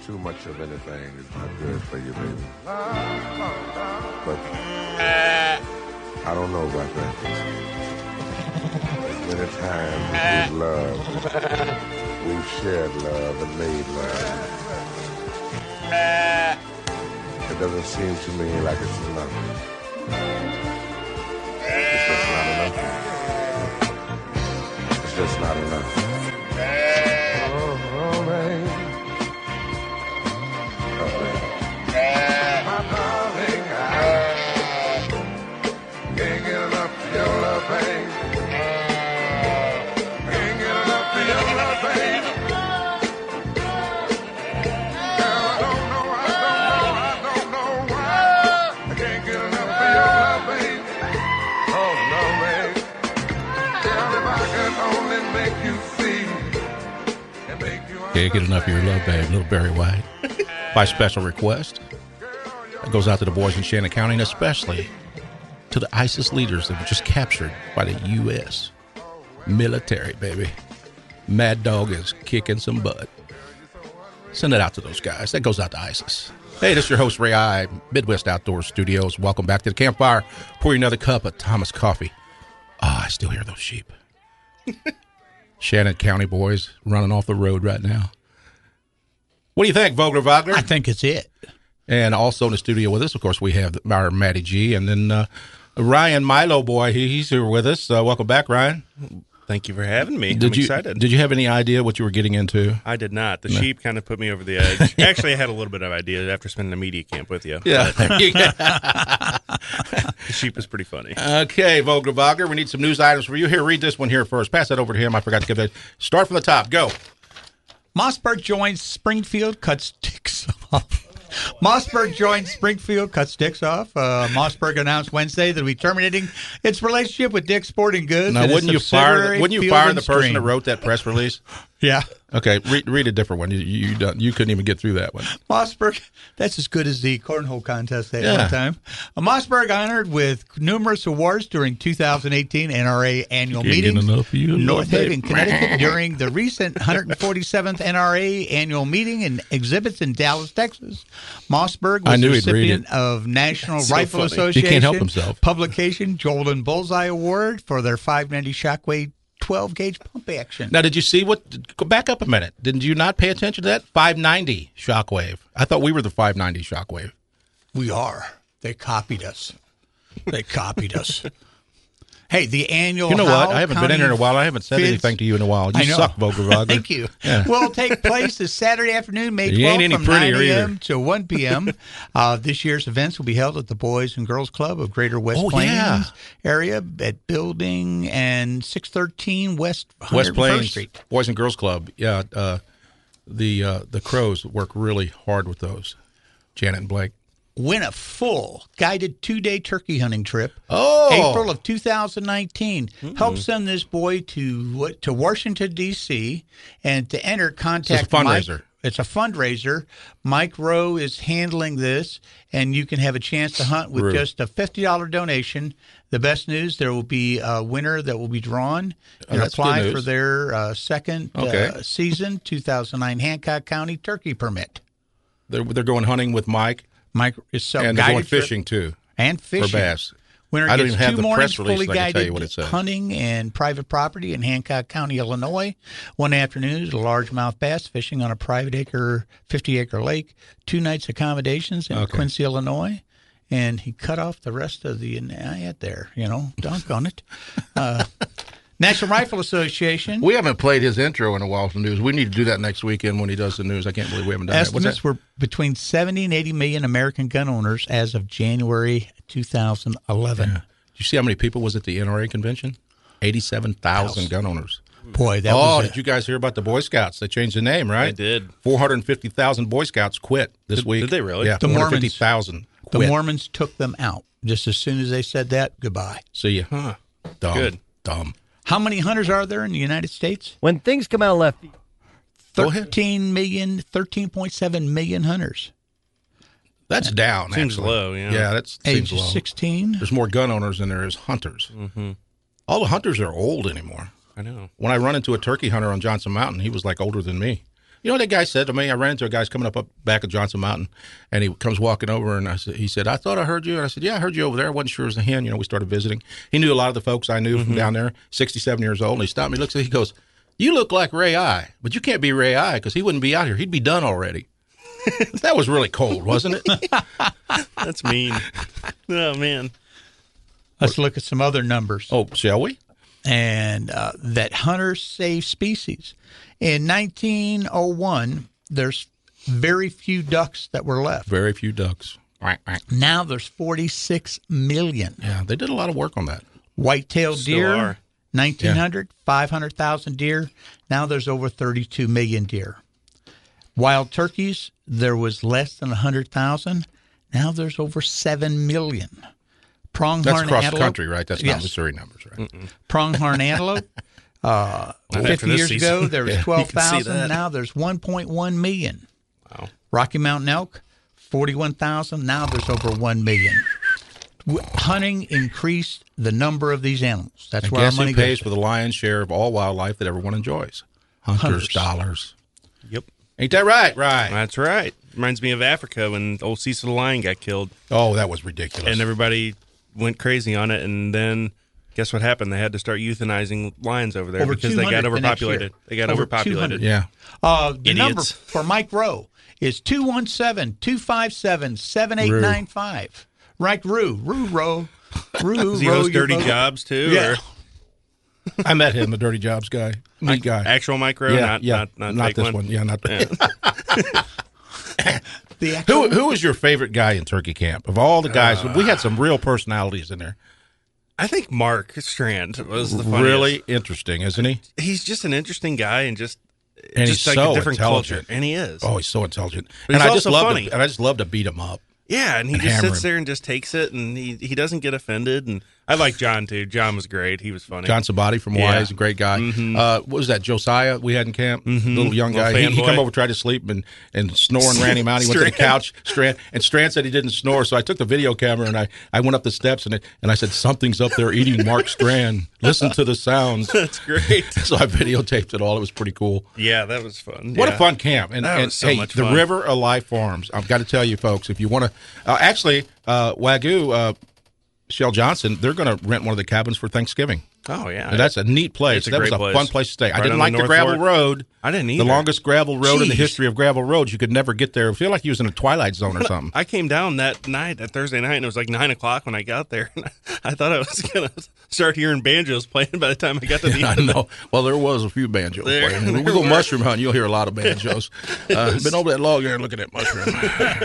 too much of anything is not good for you, baby. But I don't know about that. As many times as we've loved, we've shared love and made love. It doesn't seem to me like it's enough. It's just not enough. It's just not enough. Oh, baby. My darling, I can't get enough of your love, baby. Can't get enough of your love, baby. Girl, I don't know why. I can't get enough of your love, baby. Oh, no, baby. Girl, if I could only make you see and make you understand. Can't get enough of your love, babe. Little Barry White. By special request. That goes out to the boys in Shannon County, and especially to the ISIS leaders that were just captured by the U.S. military, baby. Mad Dog is kicking some butt. Send it out to those guys. That goes out to ISIS. Hey, this is your host, Ray I, Midwest Outdoor Studios. Welcome back to the campfire. Pour you another cup of Thomas coffee. I still hear those sheep. Shannon County boys running off the road right now. What do you think, Vogler Wagner? I think it's it. And also in the studio with us, of course, we have our Matty G. And then Ryan Milo boy, he's here with us. Welcome back, Ryan. Thank you for having me. I'm excited. Did you have any idea what you were getting into? I did not. The sheep kind of put me over the edge. Actually, I had a little bit of idea after spending a media camp with you. Yeah. The sheep is pretty funny. Okay, Vogler Wagner, we need some news items for you. Here, read this one here first. Pass that over to him. I forgot to give that. Start from the top. Go. Mossberg joins Springfield, cuts sticks off. Mossberg joins Springfield, cuts sticks off. Mossberg announced Wednesday that he'll be terminating its relationship with Dick's Sporting Goods. Now, wouldn't you fire the person that wrote that press release? Yeah. Okay, read a different one. You couldn't even get through that one. Mossberg, that's as good as the cornhole contest they had one time. Mossberg honored with numerous awards during 2018 NRA annual meetings. North Haven, Connecticut, during the recent 147th NRA annual meeting and exhibits in Dallas, Texas. Mossberg was the recipient of National Rifle Association he can't help himself. publication Golden Bullseye Award for their 590 Shockwave 12-gauge pump action. Now, did you see go back up a minute. Did you not pay attention to that? 590 Shockwave. I thought we were the 590 Shockwave. We are. They copied us. Hey, the annual You know Howell what? I haven't been in County here in a while. I haven't said Fids- anything to you in a while. I You know. suck, Vogler Wagner. Thank you. Yeah. Will take place this Saturday afternoon, May You ain't 12th any from 9 prettier a.m. either. to 1 p.m. This year's events will be held at the Boys and Girls Club of Greater West Plains area at Building and 613 West 101st West Plains Street. Boys and Girls Club. Yeah, the Crows work really hard with those. Janet and Blake. Win a full guided 2-day turkey hunting trip. Oh, April of 2019. Help send this boy to Washington, D.C. and to enter, contact It's a fundraiser. Mike. It's a fundraiser. Mike Rowe is handling this, and you can have a chance to hunt with just a $50 donation. The best news, there will be a winner that will be drawn and that's apply good for news. their second season 2009 Hancock County turkey permit. They're going hunting with Mike. Mike is so And they're going guided trip- fishing, too, and fishing for bass. Winner I don't gets even have 2 the mornings press release, fully so I can tell you guided what it says. hunting and private property in Hancock County, Illinois. 1 afternoon is a largemouth bass fishing on a private 50-acre lake. 2 nights accommodations in Quincy, Illinois. And he cut off the rest of the ad there, dunk on it. National Rifle Association. We haven't played his intro in a while for the news. We need to do that next weekend when he does the news. I can't believe we haven't done Estimates that. were between 70 and 80 million American gun owners as of January 2011. Did you see how many people was at the NRA convention? 87,000 gun owners. Boy, that was did you guys hear about the Boy Scouts? They changed the name, right? I did. 450,000 Boy Scouts quit this week. Did they really? Yeah, The Mormons- 450,000 The quit. Mormons took them out. Just as soon as they said that, goodbye. See ya. Huh. Dumb. Good. Dumb. How many hunters are there in the United States? When things come out left, Go ahead. 13.7 million hunters. That's down. Seems actually. low, yeah. Yeah, that seems Age low. 16. There's more gun owners than there is hunters. Mm-hmm. All the hunters are old anymore. I know. When I run into a turkey hunter on Johnson Mountain, he was like older than me. You know what that guy said to me? I ran into a guy's coming up back of Johnson Mountain, and he comes walking over, and he said, I thought I heard you. And I said, yeah, I heard you over there. I wasn't sure it was a hen. We started visiting. He knew a lot of the folks I knew from down there, 67 years old. And he stopped me, looks at me, he goes, you look like Ray I, but you can't be Ray I because he wouldn't be out here. He'd be done already. That was really cold, wasn't it? That's mean. Oh, man. Let's look at some other numbers. Oh, shall we? And that hunters save species. In 1901, there's very few ducks that were left. Very few ducks. Now there's 46 million. Yeah, they did a lot of work on that. White-tailed deer, 1900, 500,000 deer. Now there's over 32 million deer. Wild turkeys, there was less than 100,000. Now there's over 7 million. Pronghorn across antelope, the country, right? That's not Missouri numbers, right? Pronghorn antelope. 50 years ago, there was 12,000. Now there's 1.1 million. Wow. Rocky Mountain elk, 41,000. Now there's over 1 million. Hunting increased the number of these animals. That's where our money goes. Guess who pays to. for the lion's share of all wildlife that everyone enjoys? Hunters' dollars. Yep. Ain't that right? Right. That's right. Reminds me of Africa when old Cecil the lion got killed. Oh, that was ridiculous. And everybody went crazy on it, and then guess what happened? They had to start euthanizing lions over there because they got overpopulated. They got overpopulated. Yeah. The number for Mike Rowe is 217-257-7895. Mike Rowe. Rowe. Does he host Dirty Jobs too? Yeah. Or? I met him, the Dirty Jobs guy. Neat guy. Actual Mike Rowe? Yeah, Not this one. one. Yeah, not Who was your favorite guy in Turkey Camp? Of all the guys, we had some real personalities in there. I think Mark Strand was the funniest. Really interesting, isn't he? He's just an interesting guy and he's like so a different intelligent. culture. And he is. Oh, he's so intelligent. But he's also funny. And I just love to beat him up. Yeah, and he just sits there and just takes it, and he doesn't get offended. And I like John, too. John was great. He was funny. John Sabati from Hawaii is a great guy. Mm-hmm. What was that, Josiah we had in camp? Little young guy. He come over, tried to sleep, and snore and ran him out. He went to the couch. Strand said he didn't snore, so I took the video camera, and I went up the steps, and I said, something's up there eating Mark Strand. Listen to the sounds. That's great. So I videotaped it all. It was pretty cool. Yeah, that was fun. What a fun camp. And was so much fun. The River of Life Farms. I've got to tell you, folks, if you want to Wagyu, Shell Johnson, they're going to rent one of the cabins for Thanksgiving. Oh, yeah. And that's a neat place. That was a fun place to stay. I didn't like the gravel road. I didn't either. The longest gravel road in the history of gravel roads. You could never get there. I feel like you was in a Twilight Zone or something. I came down that Thursday night, and it was like 9 o'clock when I got there. I thought I was going to start hearing banjos playing by the time I got to the end. I know. Well, there was a few banjos playing. When we go mushroom hunting, you'll hear a lot of banjos. Been over that log there and looking at mushroom.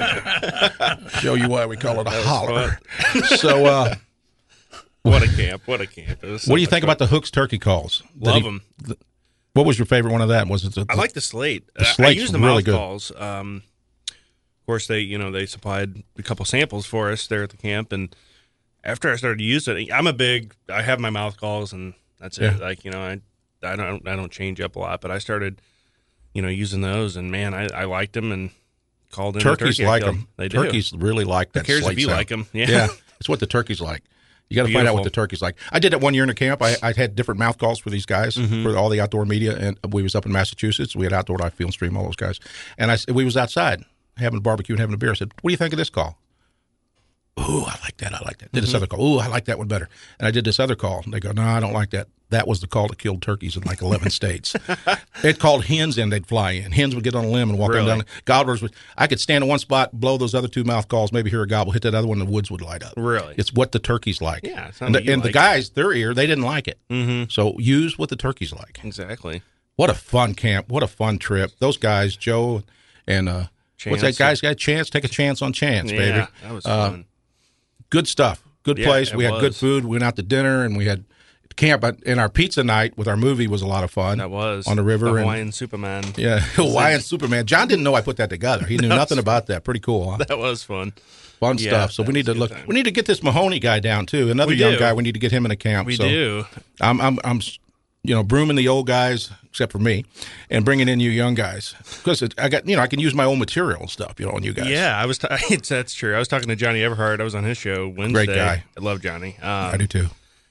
Show you why we call it a holler. So, what a camp! What a camp! What do you think about the Hooks turkey calls? Love them. What was your favorite one of that? Was it? I like the slate. I used the really mouth calls. Of course, they supplied a couple samples for us there at the camp, and after I started to use it, I have my mouth calls, and that's it. Like I don't change up a lot, but I started using those, and man, I liked them and called in. Turkeys like them. They do. Turkeys really like that. Who cares slate if you sound. like them? Yeah, it's what the turkeys like. You got to find out what the turkey's like. I did it one year in a camp. I had different mouth calls for these guys for all the outdoor media, and we was up in Massachusetts. We had Outdoor Life, Field and Stream, all those guys. And we was outside having a barbecue and having a beer. I said, "What do you think of this call?" "Ooh, I like that. I like that." Did this other call. "Ooh, I like that one better." And I did this other call. And they go, "No, I don't like that." That was the call that killed turkeys in like 11 states. It called hens in, they'd fly in. Hens would get on a limb and walk down. Gobblers would. I could stand in one spot, blow those other two mouth calls, maybe hear a gobble, hit that other one, and the woods would light up. Really? It's what the turkeys like. Yeah. And the guys, their ear, they didn't like it. Mm-hmm. So use what the turkeys like. Exactly. What a fun camp. What a fun trip. Those guys, Joe and what's that guy's guy? Chance. Take a chance on Chance, baby. Yeah, that was fun. Good stuff. Good place. We had good food. We went out to dinner, and we had camp. And our pizza night with our movie was a lot of fun. That was. On the river. The Hawaiian Superman. Yeah, Hawaiian Superman. John didn't know I put that together. He knew nothing about that. Pretty cool, huh? That was fun. Fun stuff. So we need to look. We need to get this Mahoney guy down, too. Another young guy. We need to get him in a camp. We do. I'm brooming the old guys, except for me, and bringing in you young guys because I can use my own material and stuff, on you guys. Yeah, that's true. I was talking to Johnny Everhart. I was on his show Wednesday. Great guy. I love Johnny. I do too.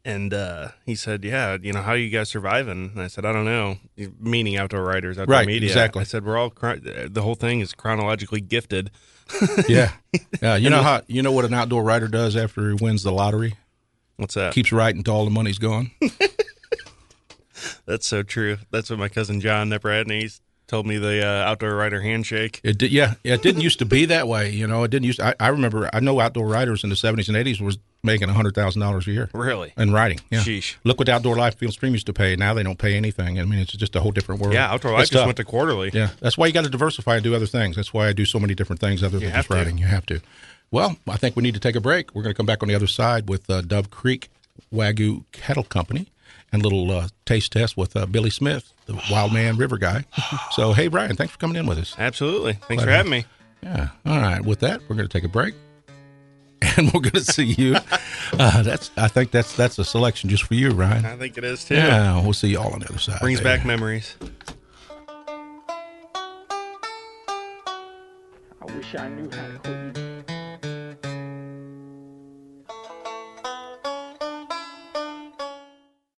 And he said, "Yeah, how are you guys surviving?" And I said, "I don't know." Meaning outdoor riders, outdoor Right, media. exactly. I said, "We're all the whole thing is chronologically gifted." Yeah. You know what an outdoor rider does after he wins the lottery? What's that? Keeps writing until all the money's gone. That's so true. That's what my cousin John Nepradney's told me, the outdoor rider handshake. It did, yeah. It didn't used to be that way. It didn't used. I remember. I know outdoor riders in the 70s and 80s was making $100,000 a year. Really? And riding. Yeah. Sheesh. Look what Outdoor Life Field Stream used to pay. Now they don't pay anything. I mean, it's just a whole different world. Yeah, Outdoor Life just went to quarterly. Yeah, that's why you got to diversify and do other things. That's why I do so many different things other than just riding. You have to. Well, I think we need to take a break. We're going to come back on the other side with Dove Creek Wagyu Cattle Company and a little taste test with Billy Smith, the Wild Man River guy. So, hey, Brian, thanks for coming in with us. Absolutely. Thanks for having me. Yeah. All right. With that, we're going to take a break, and we're going to see you. I think that's a selection just for you, Ryan. I think it is, too. Yeah, we'll see you all on the other side. Brings back memories. I wish I knew how to quit.